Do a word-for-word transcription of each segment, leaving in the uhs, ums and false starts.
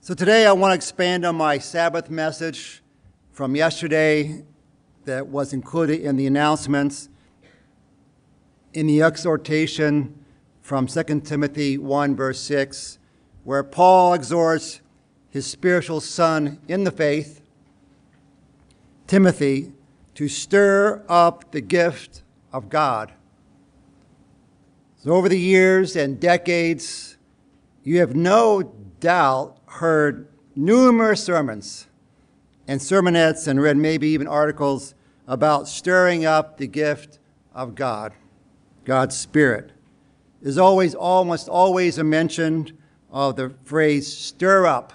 So today I want to expand on my Sabbath message from yesterday that was included in the announcements in the exhortation from Second Timothy one, verse six, where Paul exhorts his spiritual son in the faith, Timothy, to stir up the gift of God. So over the years and decades, you have no doubt heard numerous sermons and sermonettes and read maybe even articles about stirring up the gift of God, God's Spirit. There's always, almost always a mention of the phrase stir up.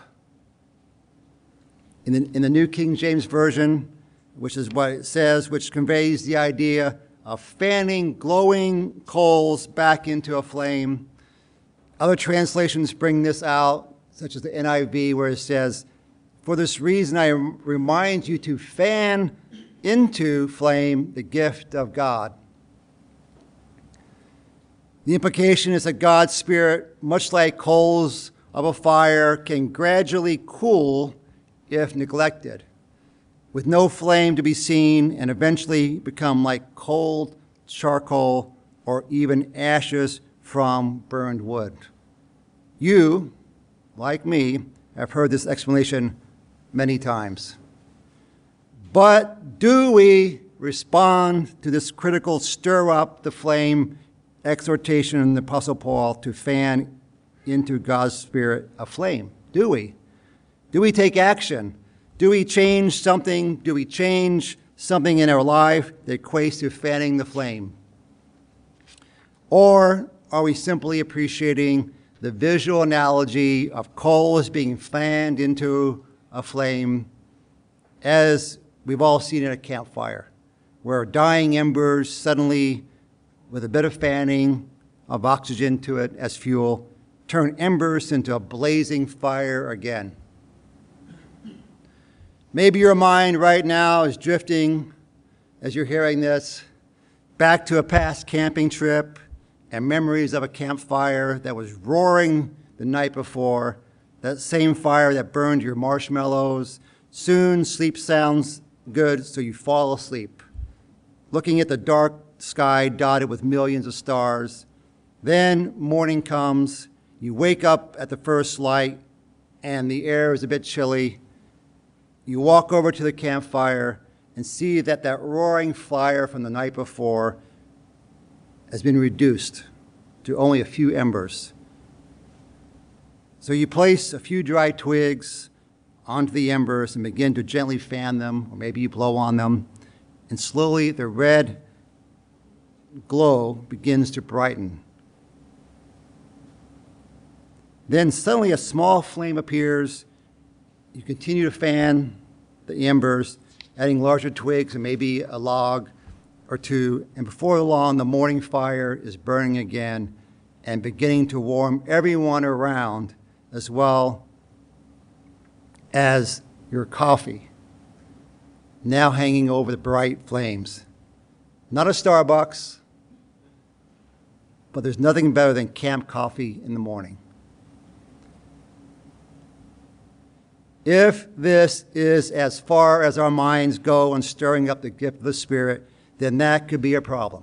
In the, in the New King James Version, which is what it says, which conveys the idea of fanning glowing coals back into a flame. Other translations bring this out, such as the N I V, where it says, "For this reason I remind you to fan into flame the gift of God." The implication is that God's Spirit, much like coals of a fire, can gradually cool if neglected, with no flame to be seen, and eventually become like cold charcoal or even ashes from burned wood. You, like me, have heard this explanation many times. But do we respond to this critical stir up the flame exhortation in the Apostle Paul to fan into God's Spirit a flame? Do we? Do we take action? Do we change something? Do we change something in our life that equates to fanning the flame? Or are we simply appreciating the visual analogy of coals being fanned into a flame, as we've all seen at a campfire, where dying embers suddenly, with a bit of fanning of oxygen to it as fuel, turn embers into a blazing fire again? Maybe your mind right now is drifting, as you're hearing this, back to a past camping trip and memories of a campfire that was roaring the night before, that same fire that burned your marshmallows. Soon sleep sounds good, so you fall asleep, looking at the dark sky dotted with millions of stars. Then morning comes, you wake up at the first light, and the air is a bit chilly. You walk over to the campfire and see that that roaring fire from the night before has been reduced to only a few embers. So you place a few dry twigs onto the embers and begin to gently fan them, or maybe you blow on them, and slowly the red glow begins to brighten. Then suddenly a small flame appears. You continue to fan the embers, adding larger twigs and maybe a log or two, and before long the morning fire is burning again and beginning to warm everyone around, as well as your coffee, now hanging over the bright flames. Not a Starbucks, but there's nothing better than camp coffee in the morning. If this is as far as our minds go in stirring up the gift of the Spirit, then that could be a problem.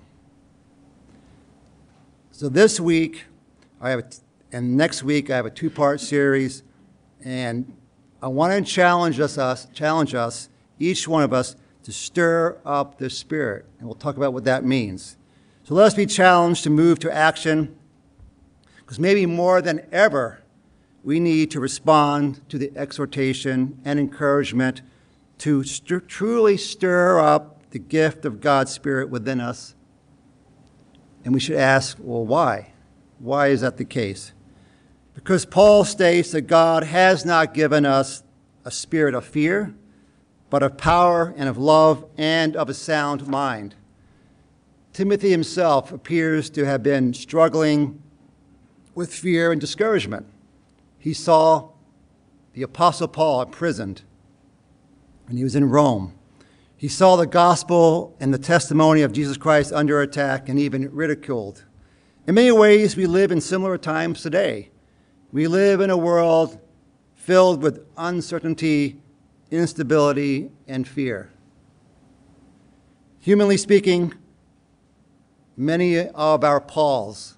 So this week, I have, a, and next week, I have a two-part series, and I want to challenge us, us, challenge us, each one of us, to stir up the Spirit, and we'll talk about what that means. So let us be challenged to move to action, because maybe more than ever, we need to respond to the exhortation and encouragement to st- truly stir up the gift of God's Spirit within us. And we should ask, well, why? Why is that the case? Because Paul states that God has not given us a spirit of fear, but of power and of love and of a sound mind. Timothy himself appears to have been struggling with fear and discouragement. He saw the Apostle Paul imprisoned when he was in Rome. He saw the gospel and the testimony of Jesus Christ under attack and even ridiculed. In many ways, we live in similar times today. We live in a world filled with uncertainty, instability, and fear. Humanly speaking, many of our Pauls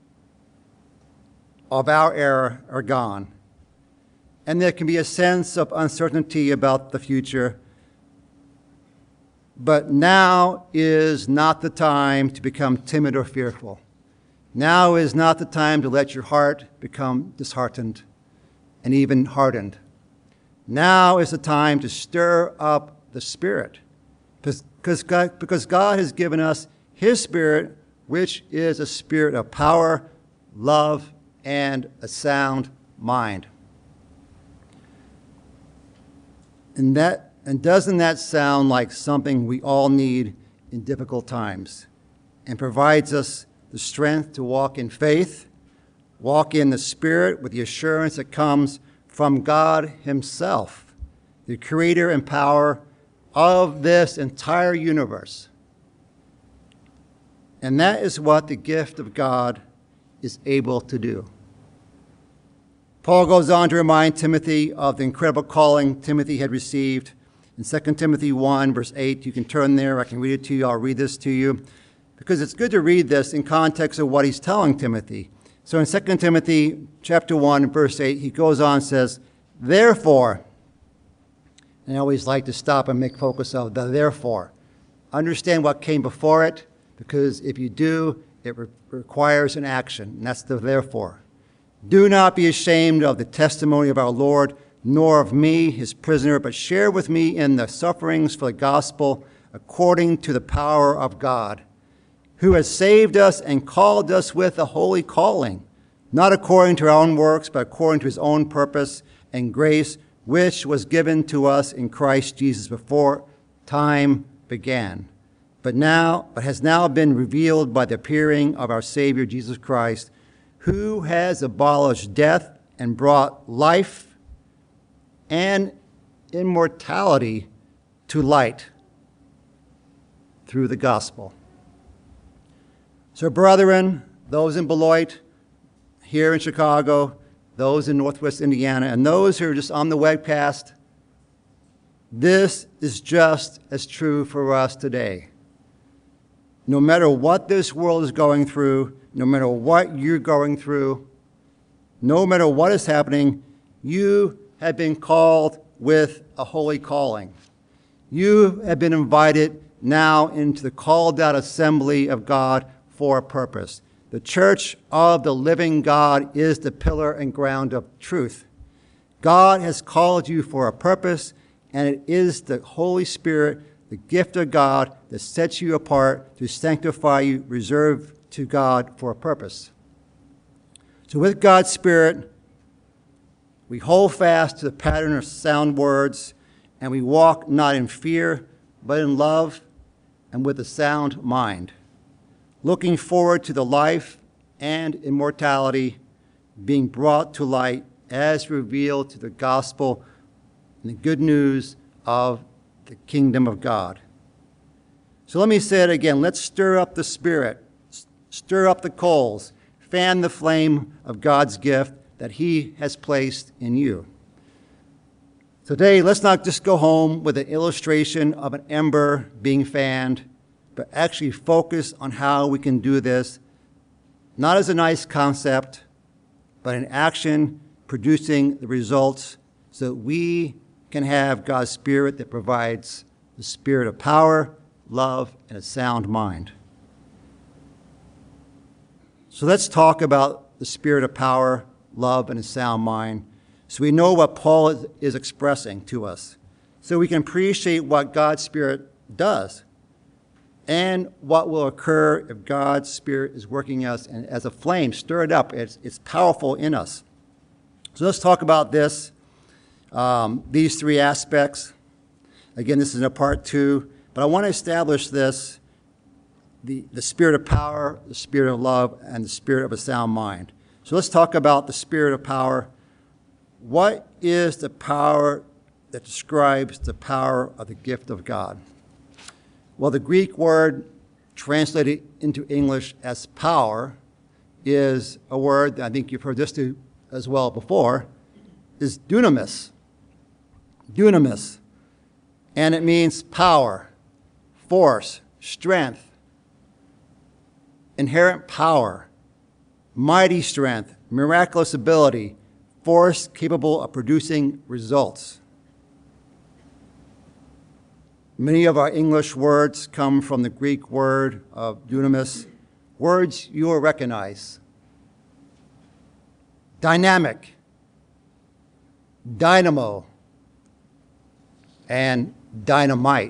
of our era are gone, and there can be a sense of uncertainty about the future. But now is not the time to become timid or fearful. Now is not the time to let your heart become disheartened and even hardened. Now is the time to stir up the Spirit, because God, because God has given us His Spirit, which is a spirit of power, love, and a sound mind. And that And doesn't that sound like something we all need in difficult times, and provides us the strength to walk in faith, walk in the Spirit with the assurance that comes from God Himself, the creator and power of this entire universe? And that is what the gift of God is able to do. Paul goes on to remind Timothy of the incredible calling Timothy had received. In Second Timothy one, verse eight, you can turn there. I can read it to you. I'll read this to you, because it's good to read this in context of what he's telling Timothy. So in Second Timothy chapter one, verse eight, he goes on and says, therefore, and I always like to stop and make focus of the therefore. Understand what came before it, because if you do, it re- requires an action, and that's the therefore. Do not be ashamed of the testimony of our Lord, nor of me, his prisoner, but share with me in the sufferings for the gospel according to the power of God, who has saved us and called us with a holy calling, not according to our own works, but according to his own purpose and grace, which was given to us in Christ Jesus before time began, but now, but has now been revealed by the appearing of our Savior Jesus Christ, who has abolished death and brought life and immortality to light through the gospel. So, brethren, those in Beloit, here in Chicago, those in Northwest Indiana, and those who are just on the webcast, this is just as true for us today. No matter what this world is going through, no matter what you're going through, no matter what is happening, you have been called with a holy calling. You have been invited now into the called out assembly of God for a purpose. The church of the living God is the pillar and ground of truth. God has called you for a purpose, and it is the Holy Spirit, the gift of God, that sets you apart to sanctify you, reserved to God for a purpose. So with God's Spirit, we hold fast to the pattern of sound words, and we walk not in fear, but in love and with a sound mind, looking forward to the life and immortality being brought to light as revealed to the gospel and the good news of the kingdom of God. So let me say it again. Let's stir up the Spirit, stir up the coals, fan the flame of God's gift that he has placed in you. Today, let's not just go home with an illustration of an ember being fanned, but actually focus on how we can do this, not as a nice concept, but in action, producing the results so that we can have God's Spirit that provides the spirit of power, love, and a sound mind. So let's talk about the spirit of power, love, and a sound mind, so we know what Paul is, is expressing to us, so we can appreciate what God's Spirit does and what will occur if God's Spirit is working us and as a flame, stir it up. It's, it's powerful in us. So let's talk about this, um, these three aspects. Again, this is in a part two, but I want to establish this, the, the spirit of power, the spirit of love, and the spirit of a sound mind. So let's talk about the spirit of power. What is the power that describes the power of the gift of God? Well, the Greek word translated into English as power is a word that I think you've heard this too as well before, is dunamis. Dunamis. And it means power, force, strength, inherent power, mighty strength, miraculous ability, force capable of producing results. Many of our English words come from the Greek word of dunamis, words you will recognize. Dynamic, dynamo, and dynamite.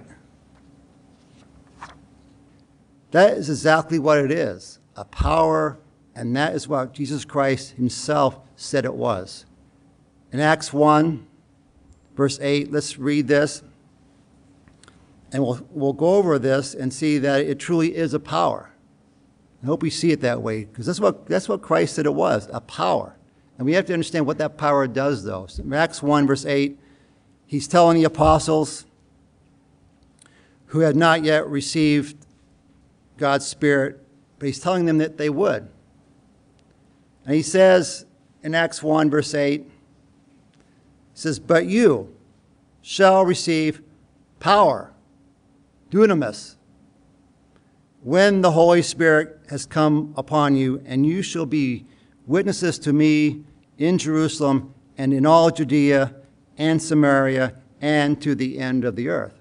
That is exactly what it is, a power, and that is what Jesus Christ himself said it was. In Acts one, verse eight, let's read this, and we'll, we'll go over this and see that it truly is a power. I hope we see it that way, because that's what, that's what Christ said it was, a power. And we have to understand what that power does, though. So in Acts one, verse eight, he's telling the apostles who had not yet received God's Spirit, but he's telling them that they would. And he says in Acts one, verse eight, he says, "But you shall receive power, dunamis, when the Holy Spirit has come upon you, and you shall be witnesses to me in Jerusalem and in all Judea and Samaria and to the end of the earth."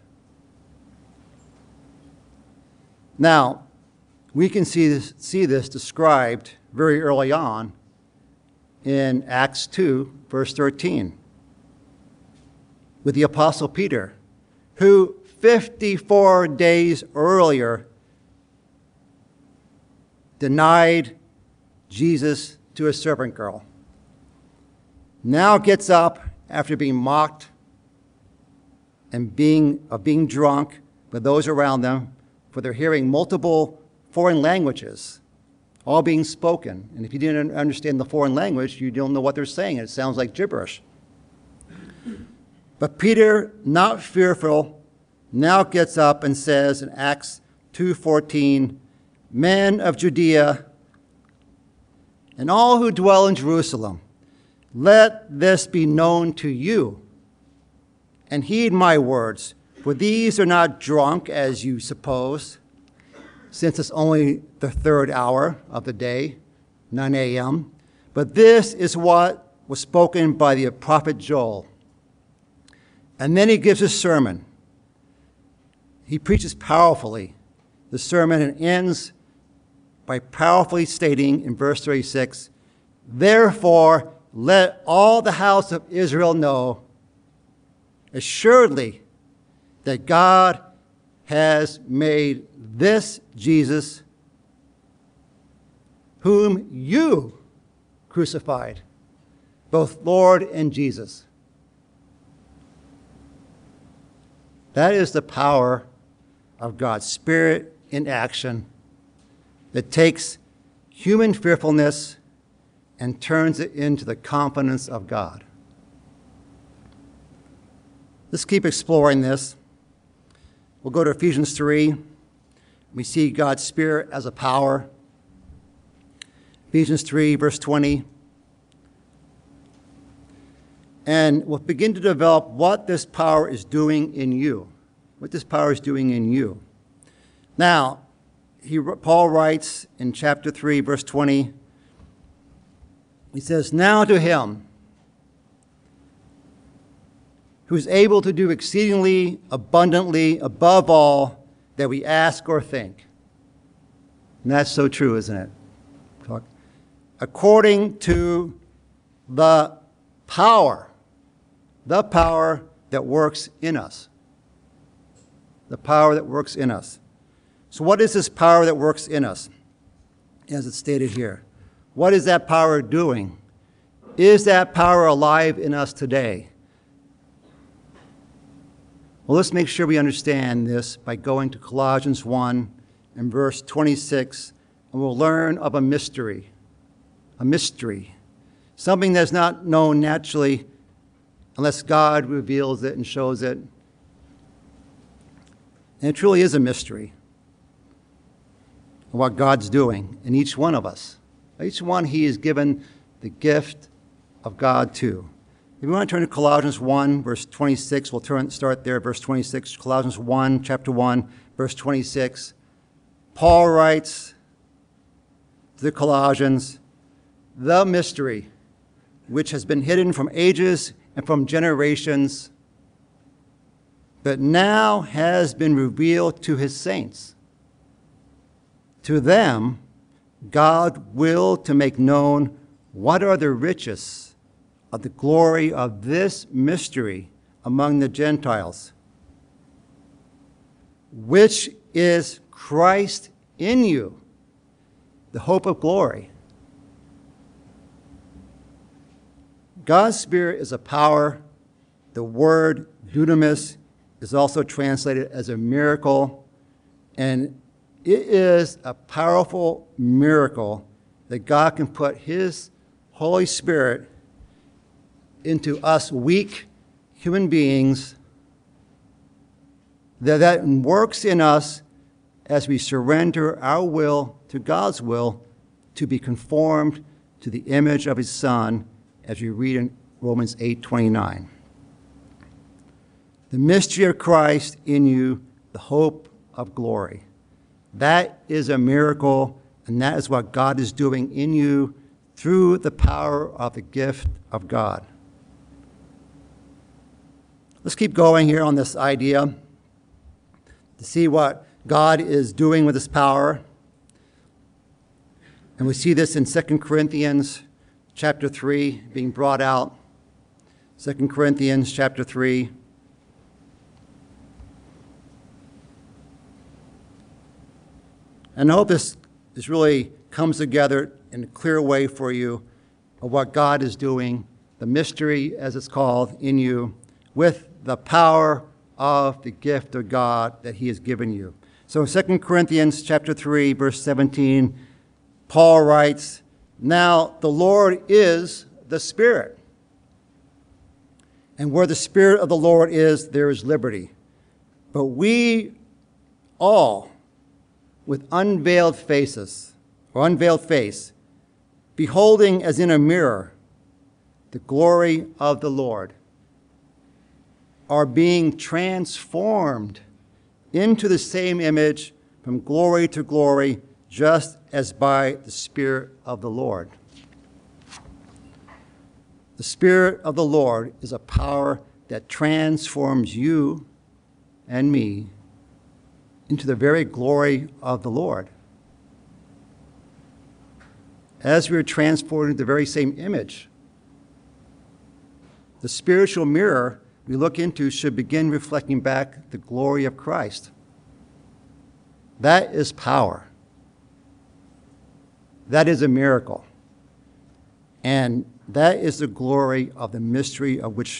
Now, we can see this, see this described very early on in Acts two, verse thirteen, with the Apostle Peter, who fifty-four days earlier denied Jesus to a servant girl. Now gets up after being mocked and being, of being drunk by those around them, for they're hearing multiple foreign languages, all being spoken. And if you didn't understand the foreign language, you don't know what they're saying. It sounds like gibberish. But Peter, not fearful, now gets up and says in Acts two fourteen, "Men of Judea and all who dwell in Jerusalem, let this be known to you, and heed my words, for these are not drunk as you suppose, since it's only the third hour of the day, nine a.m., but this is what was spoken by the prophet Joel." And then he gives a sermon. He preaches powerfully the sermon and ends by powerfully stating in verse thirty-six, "Therefore let all the house of Israel know assuredly that God has made this Jesus, whom you crucified, both Lord and Jesus." That is the power of God's Spirit in action that takes human fearfulness and turns it into the confidence of God. Let's keep exploring this. We'll go to Ephesians three. We see God's Spirit as a power. Ephesians three, verse twenty. And we'll begin to develop what this power is doing in you. What this power is doing in you. Now, he, Paul writes in chapter three, verse twenty, he says, "Now to him who is able to do exceedingly abundantly above all that we ask or think." And that's so true, isn't it? According to the power, the power that works in us. The power that works in us. So what is this power that works in us? As it's stated here. What is that power doing? Is that power alive in us today? Well, let's make sure we understand this by going to Colossians one and verse twenty-six, and we'll learn of a mystery. A mystery. Something that's not known naturally unless God reveals it and shows it. And it truly is a mystery of what God's doing in each one of us. Each one he is given the gift of God to. you want to turn to Colossians one, verse twenty-six, we'll turn, start there, verse twenty-six. Colossians one, chapter one, verse twenty-six. Paul writes to the Colossians, the mystery which has been hidden from ages and from generations, but now has been revealed to his saints. To them, God willed to make known what are the riches of the glory of this mystery among the Gentiles, which is Christ in you, the hope of glory. God's Spirit is a power. The word dunamis is also translated as a miracle, and it is a powerful miracle that God can put his Holy Spirit into us weak human beings, that that works in us as we surrender our will to God's will to be conformed to the image of his Son, as we read in Romans eight twenty-nine. The mystery of Christ in you, the hope of glory. That is a miracle, and that is what God is doing in you through the power of the gift of God. Let's keep going here on this idea to see what God is doing with his power. And we see this in Second Corinthians chapter three being brought out. Second Corinthians chapter three. And I hope this, this really comes together in a clear way for you of what God is doing, the mystery, as it's called, in you, with the power of the gift of God that he has given you. So Second Corinthians chapter three, verse seventeen, Paul writes, now the Lord is the Spirit. And where the Spirit of the Lord is, there is liberty. But we all, with unveiled faces, or unveiled face, beholding as in a mirror the glory of the Lord, are being transformed into the same image from glory to glory, just as by the Spirit of the Lord. The Spirit of the Lord is a power that transforms you and me into the very glory of the Lord. As we are transformed into the very same image, the spiritual mirror we look into should begin reflecting back the glory of Christ. That is power. That is a miracle. And that is the glory of the mystery of which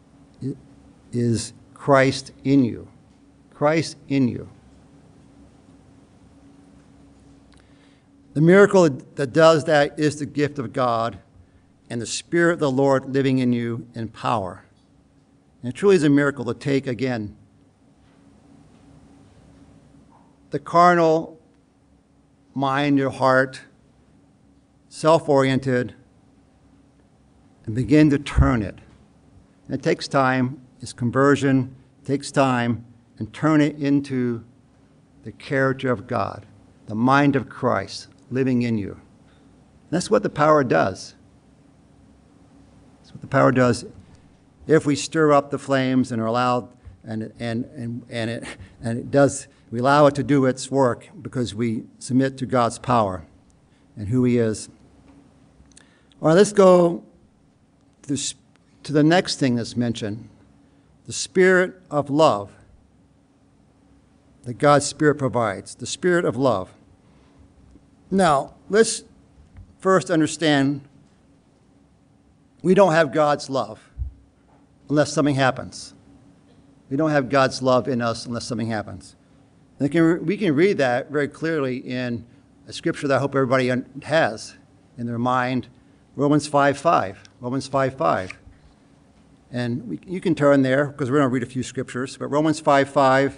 is Christ in you. Christ in you. The miracle that does that is the gift of God and the Spirit of the Lord living in you in power. And it truly is a miracle to take, again, the carnal mind, your heart, self-oriented, and begin to turn it. And it takes time. It's conversion. It takes time. And turn it into the character of God, the mind of Christ living in you. And that's what the power does. That's what the power does if we stir up the flames and are allowed, and, and, and, and, it, and it does, we allow it to do its work because we submit to God's power and who he is. All right, let's go to, to the next thing that's mentioned, the spirit of love that God's Spirit provides, the spirit of love. Now, let's first understand we don't have God's love unless something happens. We don't have God's love in us unless something happens. And can, we can read that very clearly in a scripture that I hope everybody has in their mind, Romans five five. Romans five five. And we, you can turn there because we're going to read a few scriptures. But Romans five five,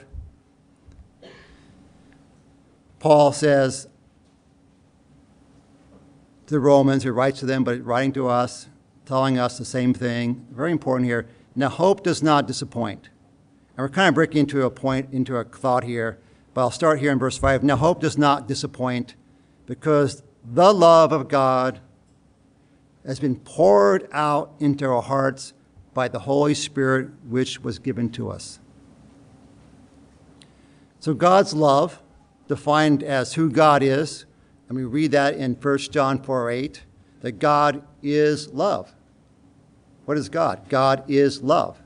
Paul says to the Romans, he writes to them, but writing to us, telling us the same thing. Very important here. Now, hope does not disappoint. And we're kind of breaking into a point, into a thought here, but I'll start here in verse five. Now, hope does not disappoint because the love of God has been poured out into our hearts by the Holy Spirit, which was given to us. So God's love, defined as who God is, and we read that in First John four eight, that God is love. What is God? God is love.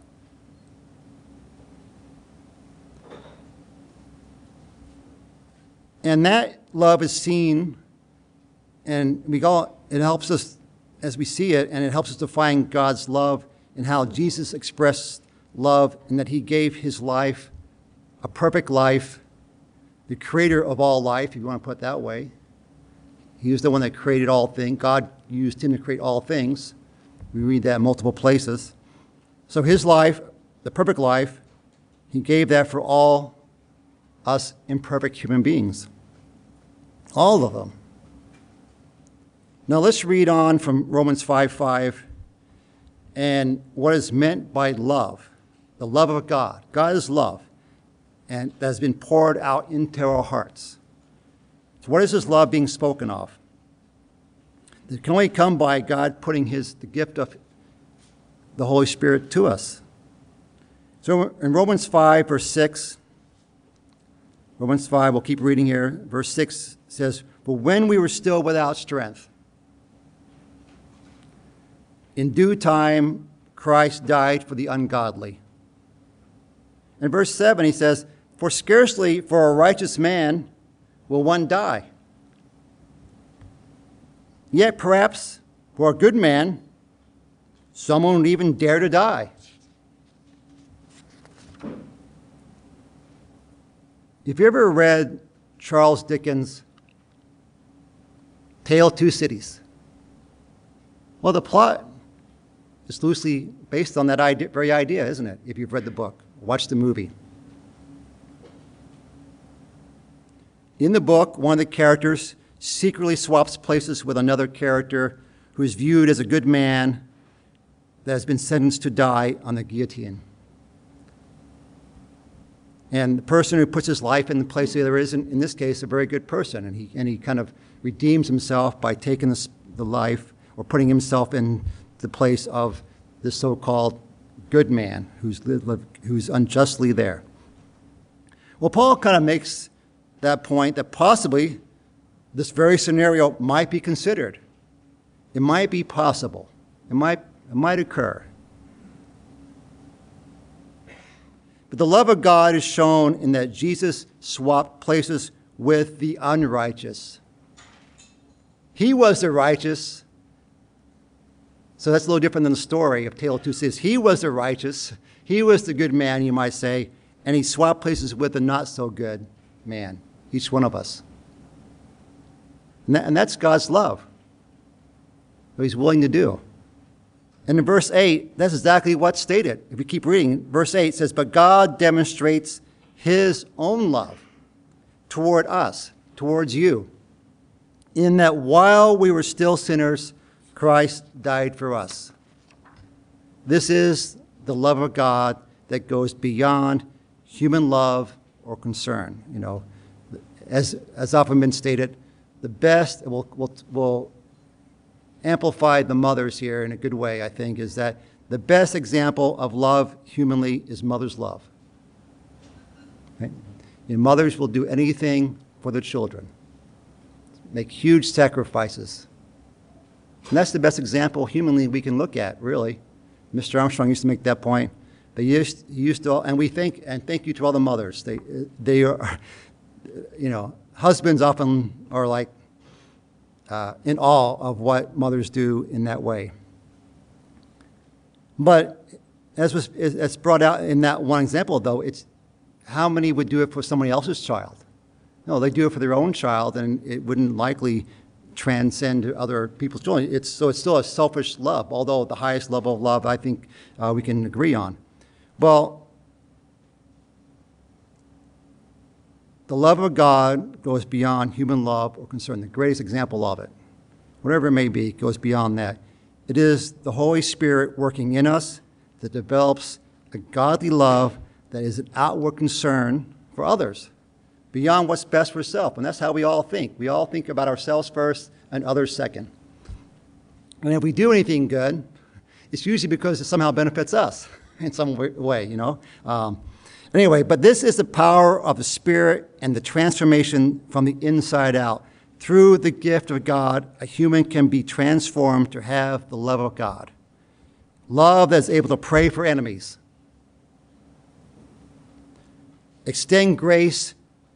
And that love is seen, and we go, it helps us as we see it, and it helps us define God's love and how Jesus expressed love and that he gave his life, a perfect life, the creator of all life, if you want to put it that way. He was the one that created all things. God used him to create all things. We read that in multiple places. So his life, the perfect life, he gave that for all us imperfect human beings. All of them. Now let's read on from Romans five five and what is meant by love, the love of God. God is love, and that has been poured out into our hearts. So what is this love being spoken of? It can only come by God putting his the gift of the Holy Spirit to us. So in Romans five, verse six, Romans five, we'll keep reading here. Verse six says, "But when we were still without strength, in due time Christ died for the ungodly." In verse seven, he says, "For scarcely for a righteous man will one die. Yet perhaps for a good man, someone would even dare to die." If you ever read Charles Dickens' Tale of Two Cities, well, the plot is loosely based on that idea, very idea, isn't it? If you've read the book, watch the movie. In the book, one of the characters secretly swaps places with another character who is viewed as a good man that has been sentenced to die on the guillotine. And the person who puts his life in the place of the other is, in, in this case, a very good person. And he, and he kind of redeems himself by taking this, the life or putting himself in the place of the so-called good man who's, who's unjustly there. Well, Paul kind of makes that point that possibly this very scenario might be considered. It might be possible. It might, it might occur. But the love of God is shown in that Jesus swapped places with the unrighteous. He was the righteous. So that's a little different than the story of Tale of Two Cities. He was the righteous. He was the good man, you might say. And he swapped places with the not so good man, each one of us. And, that, and that's God's love, what he's willing to do. And in verse eight, that's exactly what's stated. If you keep reading, verse eight says, "But God demonstrates his own love toward us," towards you, "in that while we were still sinners, Christ died for us." This is the love of God that goes beyond human love or concern. You know, as as often been stated, the best, we'll, we'll, we'll amplify the mothers here in a good way, I think, is that the best example of love humanly is mother's love. Right? And mothers will do anything for their children, make huge sacrifices. And that's the best example humanly we can look at, really. Mister Armstrong used to make that point. They used, he used to, and we think, and thank you to all the mothers. They, they are, you know, husbands often are like uh, in awe of what mothers do in that way. But as was, as brought out in that one example, though, it's how many would do it for somebody else's child? No, they do it for their own child, and it wouldn't likely transcend to other people's children. It's, so it's still a selfish love, although the highest level of love I think uh, we can agree on. Well, the love of God goes beyond human love or concern. The greatest example of it, whatever it may be, goes beyond that. It is the Holy Spirit working in us that develops a godly love that is an outward concern for others, beyond what's best for self. And that's how we all think. We all think about ourselves first and others second. And if we do anything good, it's usually because it somehow benefits us in some way, you know. Um, anyway, but this is the power of the Spirit and the transformation from the inside out. Through the gift of God, a human can be transformed to have the love of God. Love that's able to pray for enemies. Extend grace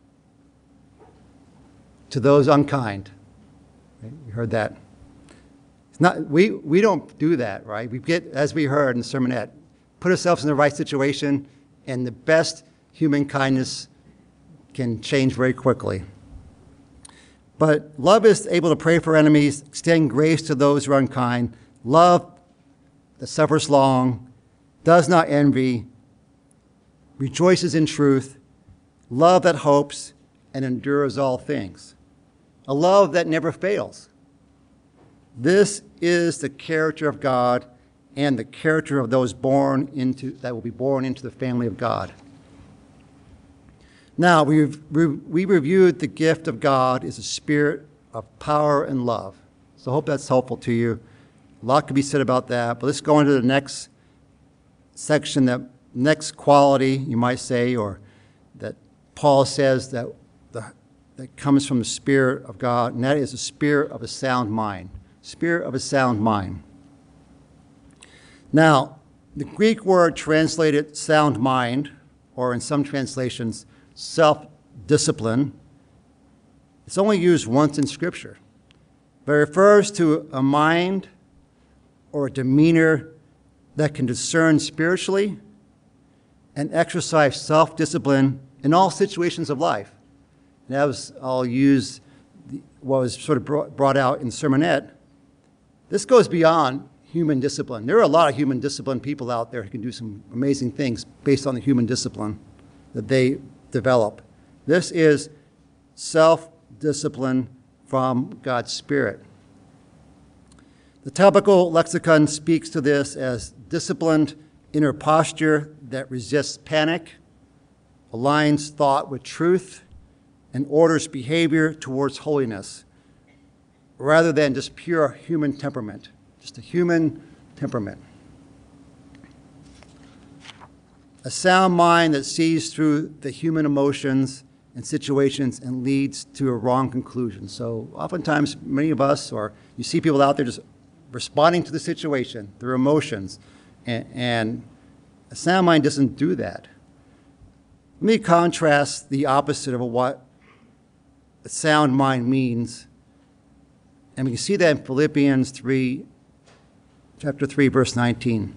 to those unkind. You heard that. It's not, we, we don't do that, right? We get, as we heard in the sermonette, put ourselves in the right situation, and the best human kindness can change very quickly. But love is able to pray for enemies, extend grace to those who are unkind. Love that suffers long, does not envy, rejoices in truth, love that hopes and endures all things. A love that never fails. This is the character of God and the character of those born into that will be born into the family of God. Now, we've, we reviewed the gift of God is a spirit of power and love. So I hope that's helpful to you. A lot could be said about that, but let's go into the next section, that next quality, you might say, or that Paul says that, the, that comes from the Spirit of God, and that is the spirit of a sound mind. Spirit of a sound mind. Now, the Greek word translated sound mind, or in some translations, self-discipline, it's only used once in Scripture, but it refers to a mind or a demeanor that can discern spiritually and exercise self-discipline in all situations of life. And that was, I'll use the, what was sort of brought, brought out in the sermonette. This goes beyond human discipline. There are a lot of human discipline people out there who can do some amazing things based on the human discipline that they develop. This is self-discipline from God's Spirit. The Topical Lexicon speaks to this as disciplined inner posture that resists panic, aligns thought with truth, and orders behavior towards holiness, rather than just pure human temperament, just a human temperament. A sound mind that sees through the human emotions and situations and leads to a wrong conclusion. So oftentimes, many of us, or you see people out there just responding to the situation, their emotions, and, and a sound mind doesn't do that. Let me contrast the opposite of what a sound mind means. And we can see that in Philippians three, chapter three, verse nineteen,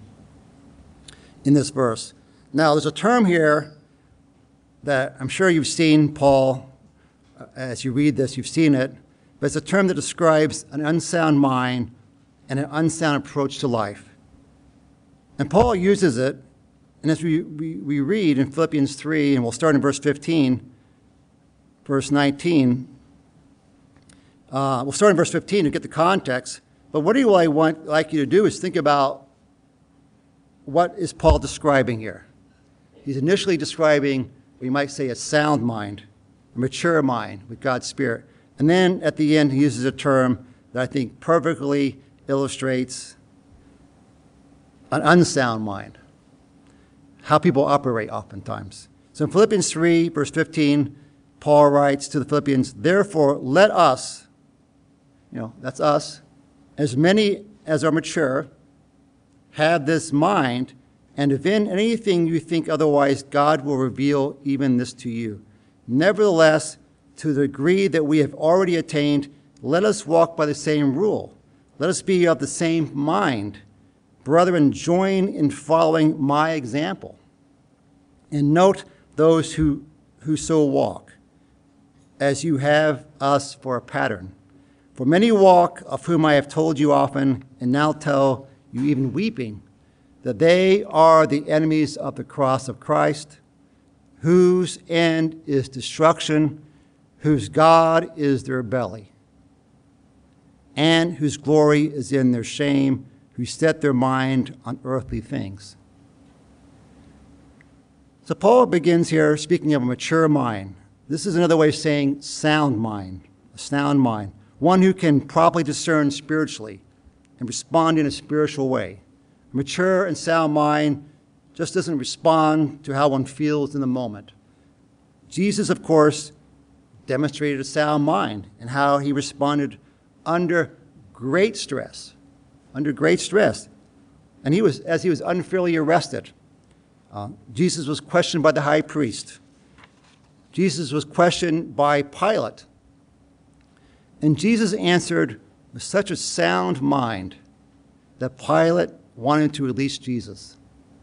in this verse. Now, there's a term here that I'm sure you've seen, Paul, uh, as you read this, you've seen it, but it's a term that describes an unsound mind and an unsound approach to life. And Paul uses it, and as we, we, we read in Philippians three, and we'll start in verse fifteen, verse nineteen, uh, we'll start in verse fifteen to get the context, but what do I want like you to do is think about what is Paul describing here. He's initially describing, we might say, a sound mind, a mature mind with God's Spirit. And then at the end, he uses a term that I think perfectly illustrates an unsound mind, how people operate oftentimes. So in Philippians three, verse fifteen, Paul writes to the Philippians, "Therefore, let us," you know, that's us, "as many as are mature, have this mind, and if in anything you think otherwise, God will reveal even this to you. Nevertheless, to the degree that we have already attained, let us walk by the same rule. Let us be of the same mind. Brethren, join in following my example. And note those who, who so walk, as you have us for a pattern. For many walk, of whom I have told you often, and now tell you even weeping, that they are the enemies of the cross of Christ, whose end is destruction, whose God is their belly, and whose glory is in their shame, who set their mind on earthly things. So Paul begins here speaking of a mature mind. This is another way of saying sound mind, a sound mind, one who can properly discern spiritually and respond in a spiritual way. A mature and sound mind just doesn't respond to how one feels in the moment. Jesus, of course, demonstrated a sound mind and how he responded under great stress, under great stress. And he was, as he was unfairly arrested, uh, Jesus was questioned by the high priest. Jesus was questioned by Pilate. And Jesus answered with such a sound mind that Pilate wanted to release Jesus.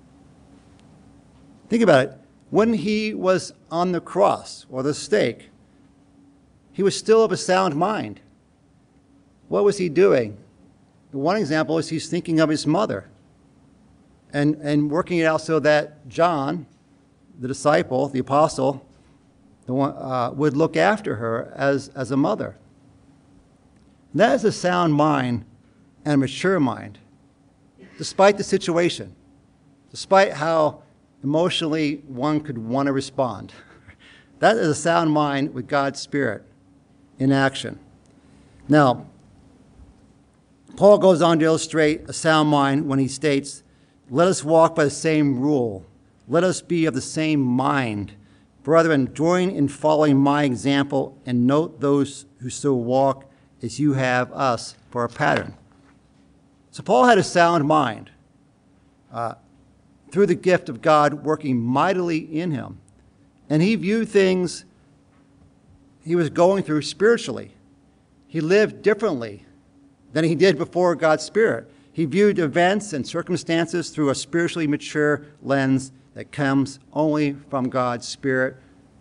Think about it. When he was on the cross or the stake, he was still of a sound mind. What was he doing? One example is he's thinking of his mother and, and working it out so that John, the disciple, the apostle, the one, uh, would look after her as, as a mother. That is a sound mind and a mature mind, despite the situation, despite how emotionally one could want to respond. That is a sound mind with God's Spirit in action. Now, Paul goes on to illustrate a sound mind when he states, "Let us walk by the same rule. Let us be of the same mind. Brethren, join in following my example and note those who so walk as you have us for a pattern." So Paul had a sound mind uh, through the gift of God working mightily in him. And he viewed things he was going through spiritually. He lived differently than he did before God's Spirit. He viewed events and circumstances through a spiritually mature lens that comes only from God's Spirit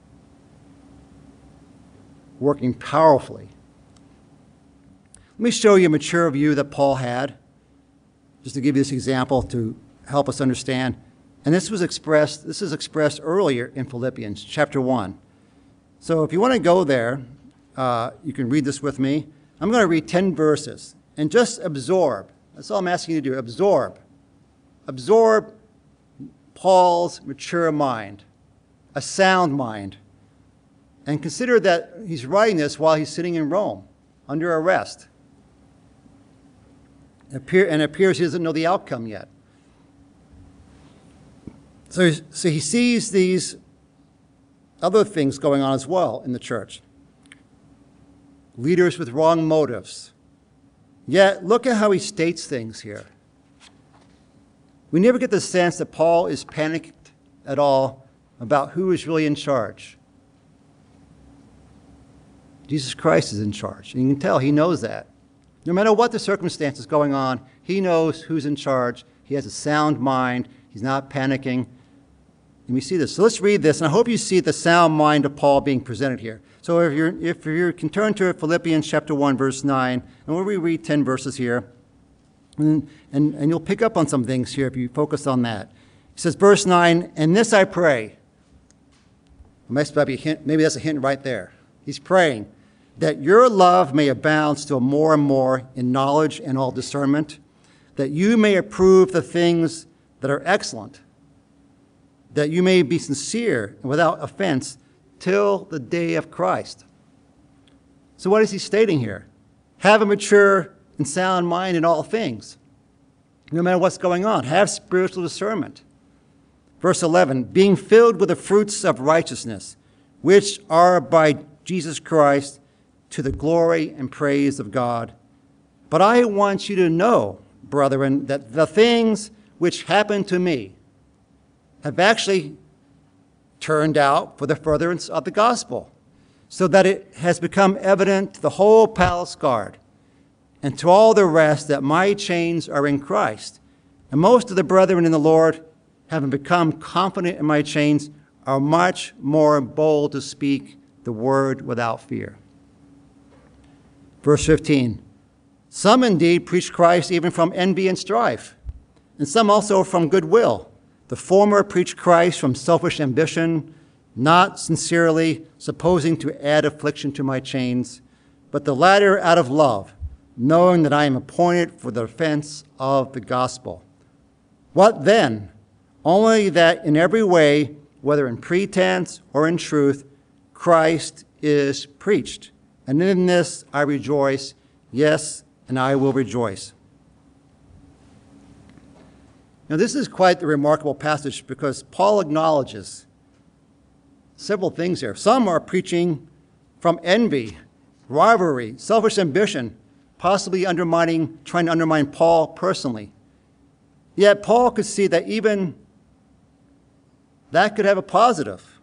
working powerfully. Let me show you a mature view that Paul had, just to give you this example to help us understand. And this was expressed, this is expressed earlier in Philippians chapter one. So if you want to go there, uh, you can read this with me. I'm going to read ten verses and just absorb. That's all I'm asking you to do, absorb. Absorb Paul's mature mind, a sound mind. And consider that he's writing this while he's sitting in Rome under arrest. And it appears he doesn't know the outcome yet. So, so he sees these other things going on as well in the church. Leaders with wrong motives. Yet, look at how he states things here. We never get the sense that Paul is panicked at all about who is really in charge. Jesus Christ is in charge. And you can tell he knows that. No matter what the circumstances going on, he knows who's in charge. He has a sound mind. He's not panicking. And we see this. So let's read this, and I hope you see the sound mind of Paul being presented here. So if, you're, if you can turn to Philippians chapter one, verse nine, and we'll read ten verses here, and, and, and you'll pick up on some things here if you focus on that. He says, verse nine, "And this I pray." Maybe, hint, maybe that's a hint right there. He's praying that your love may abound still more and more in knowledge and all discernment, that you may approve the things that are excellent, that you may be sincere and without offense till the day of Christ. So what is he stating here? Have a mature and sound mind in all things, no matter what's going on. Have spiritual discernment. Verse eleven, "Being filled with the fruits of righteousness, which are by Jesus Christ, to the glory and praise of God. But I want you to know, brethren, that the things which happened to me have actually turned out for the furtherance of the gospel, so that it has become evident to the whole palace guard and to all the rest that my chains are in Christ. And most of the brethren in the Lord, having become confident in my chains, are much more bold to speak the word without fear." Verse fifteen, "Some indeed preach Christ even from envy and strife, and some also from goodwill. The former preach Christ from selfish ambition, not sincerely, supposing to add affliction to my chains, but the latter out of love, knowing that I am appointed for the defense of the gospel. What then? Only that in every way, whether in pretense or in truth, Christ is preached. And in this I rejoice, yes, and I will rejoice. Now, this is quite the remarkable passage because Paul acknowledges several things here. Some are preaching from envy, rivalry, selfish ambition, possibly undermining, trying to undermine Paul personally. Yet Paul could see that even that could have a positive.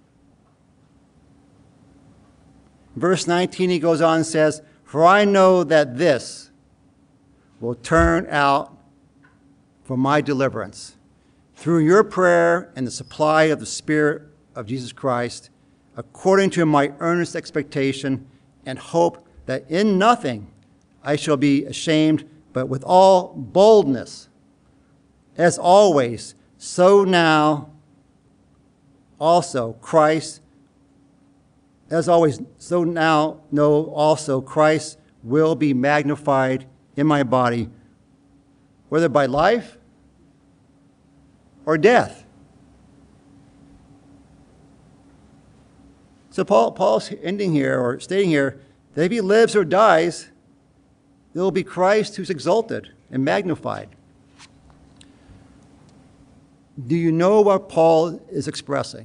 Verse nineteen, he goes on and says, "For I know that this will turn out for my deliverance, through your prayer and the supply of the Spirit of Jesus Christ, according to my earnest expectation and hope that in nothing I shall be ashamed, but with all boldness, as always, so now also Christ, as always, so now know also Christ will be magnified in my body, whether by life or death." So Paul, Paul's ending here, or stating here, that if he lives or dies, it will be Christ who's exalted and magnified. Do you know what Paul is expressing?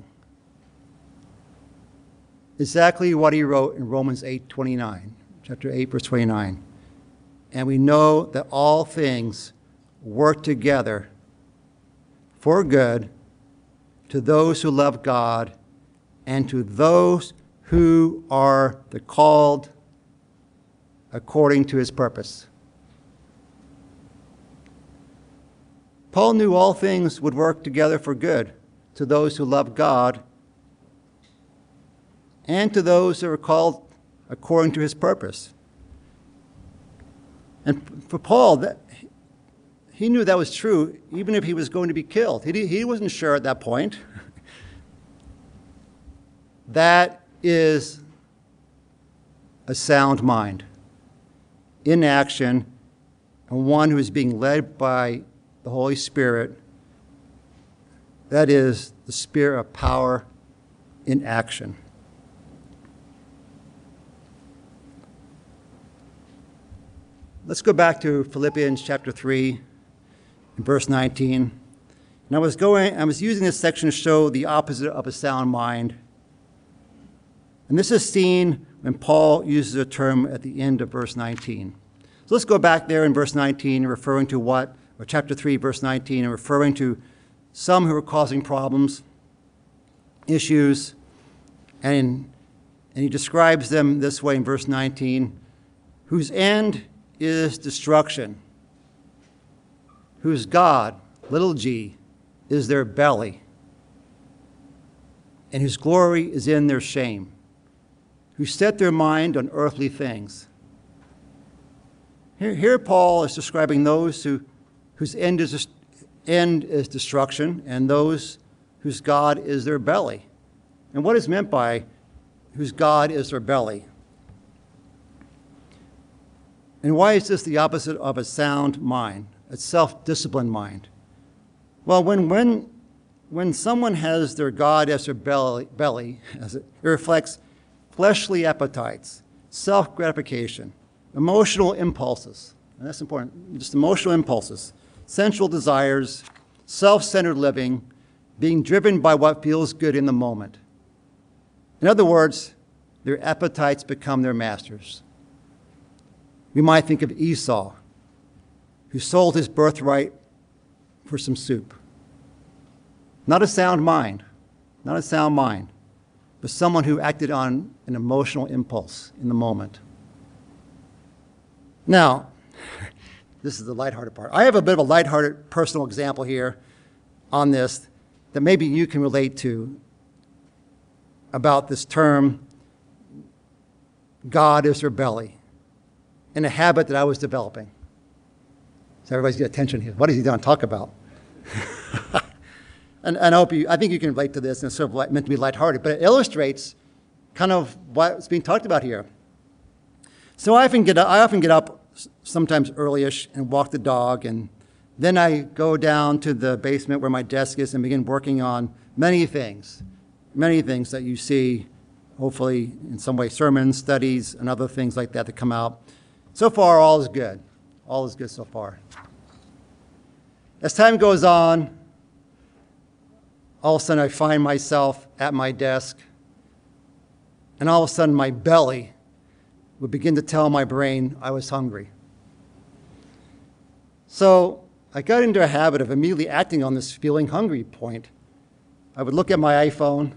Exactly what he wrote in Romans eight twenty-nine, chapter eight, verse twenty-nine. "And we know that all things work together for good to those who love God and to those who are the called according to his purpose." Paul knew all things would work together for good to those who love God and to those who are called according to his purpose. And for Paul, that, he knew that was true even if he was going to be killed. He, he wasn't sure at that point. That is a sound mind in action, and one who is being led by the Holy Spirit. That is the spirit of power in action. Let's go back to Philippians chapter three, verse nineteen. And I was going, I was using this section to show the opposite of a sound mind. And this is seen when Paul uses a term at the end of verse nineteen. So let's go back there in verse nineteen, referring to what, or chapter three, verse nineteen, and referring to some who are causing problems, issues, and, and he describes them this way in verse nineteen, whose end is destruction, whose God, little g, is their belly, and whose glory is in their shame, who set their mind on earthly things. Here, here Paul is describing those who, whose end is, end is destruction and those whose God is their belly. And what is meant by whose God is their belly? And why is this the opposite of a sound mind, a self-disciplined mind? Well, when, when, when someone has their God as their belly, belly as it, it reflects fleshly appetites, self-gratification, emotional impulses, and that's important, just emotional impulses, sensual desires, self-centered living, being driven by what feels good in the moment. In other words, their appetites become their masters. We might think of Esau, who sold his birthright for some soup. Not a sound mind, not a sound mind, but someone who acted on an emotional impulse in the moment. Now, this is the lighthearted part. I have a bit of a lighthearted personal example here on this that maybe you can relate to about this term, God is their belly, and a habit that I was developing. So everybody's got attention here. What is he going to talk about? and, and I hope you, I think you can relate to this, and it's sort of like, meant to be lighthearted, but it illustrates kind of what's being talked about here. So I often get, I often get up sometimes early-ish, and walk the dog. And then I go down to the basement where my desk is and begin working on many things, many things that you see, hopefully in some way, sermons, studies, and other things like that that come out. So far, all is good. All is good so far. As time goes on, all of a sudden I find myself at my desk, and all of a sudden my belly would begin to tell my brain I was hungry. So I got into a habit of immediately acting on this feeling hungry point. I would look at my iPhone,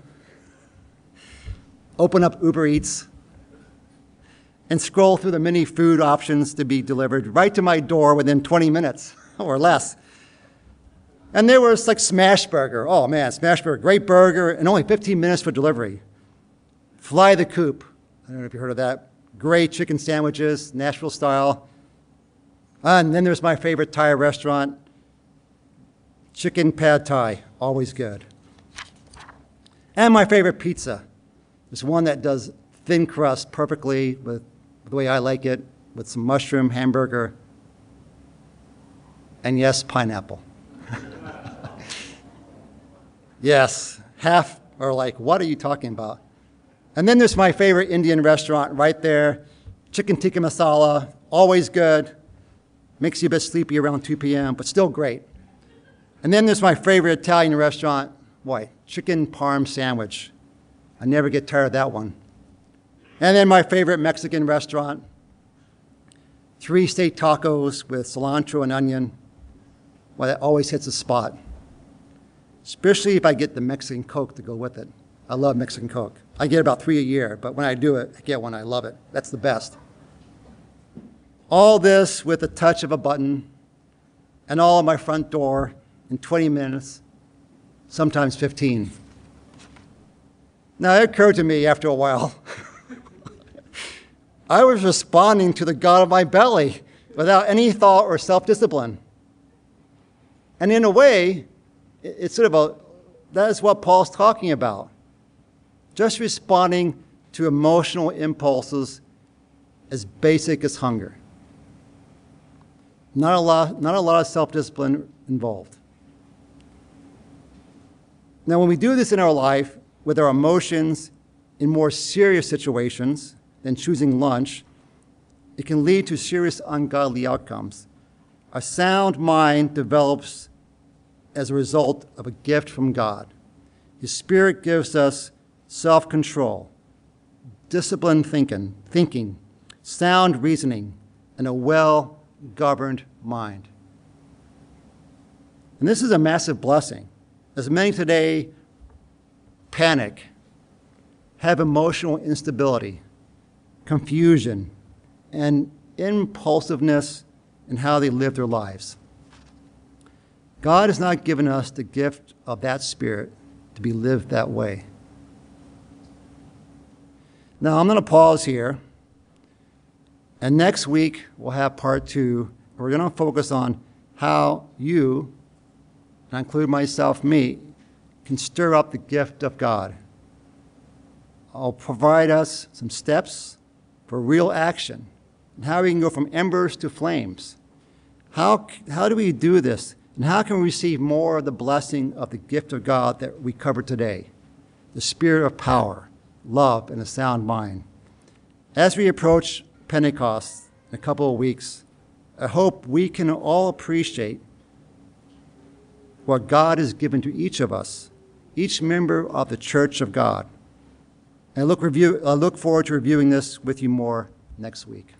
open up Uber Eats, and scroll through the many food options to be delivered right to my door within twenty minutes or less. And there was like Smash Burger. Oh man, Smash Burger, great burger, and only fifteen minutes for delivery. Fly the Coop. I don't know if you heard of that. Great chicken sandwiches, Nashville style. And then there's my favorite Thai restaurant, Chicken Pad Thai, always good. And my favorite pizza. There's one that does thin crust perfectly with the way I like it, with some mushroom, hamburger, and yes, pineapple. Yes, half are like, what are you talking about? And then there's my favorite Indian restaurant right there, chicken tikka masala, always good, makes you a bit sleepy around two p.m., but still great. And then there's my favorite Italian restaurant, boy, chicken parm sandwich. I never get tired of that one. And then my favorite Mexican restaurant, three steak tacos with cilantro and onion. Well, that always hits a spot, especially if I get the Mexican Coke to go with it. I love Mexican Coke. I get about three a year, but when I do it, I get one. I love it. That's the best. All this with a touch of a button and all at my front door in twenty minutes, sometimes fifteen. Now, it occurred to me after a while, I was responding to the God of my belly without any thought or self-discipline. And in a way, it's sort of a, that is what Paul's talking about. Just responding to emotional impulses as basic as hunger. Not a lot, not a lot of self-discipline involved. Now, when we do this in our life with our emotions in more serious situations than choosing lunch, it can lead to serious ungodly outcomes. A sound mind develops as a result of a gift from God. His Spirit gives us self-control, disciplined thinking, thinking, sound reasoning, and a well-governed mind. And this is a massive blessing, as many today panic, have emotional instability, confusion, and impulsiveness in how they live their lives. God has not given us the gift of that spirit to be lived that way. Now, I'm going to pause here, and next week we'll have part two. We're going to focus on how you, and I include myself, me, can stir up the gift of God. I'll provide us some steps for real action and how we can go from embers to flames. How, how do we do this? And how can we receive more of the blessing of the gift of God that we covered today? The spirit of power, love, and a sound mind. As we approach Pentecost in a couple of weeks, I hope we can all appreciate what God has given to each of us, each member of the Church of God. And I look, review, I look forward to reviewing this with you more next week.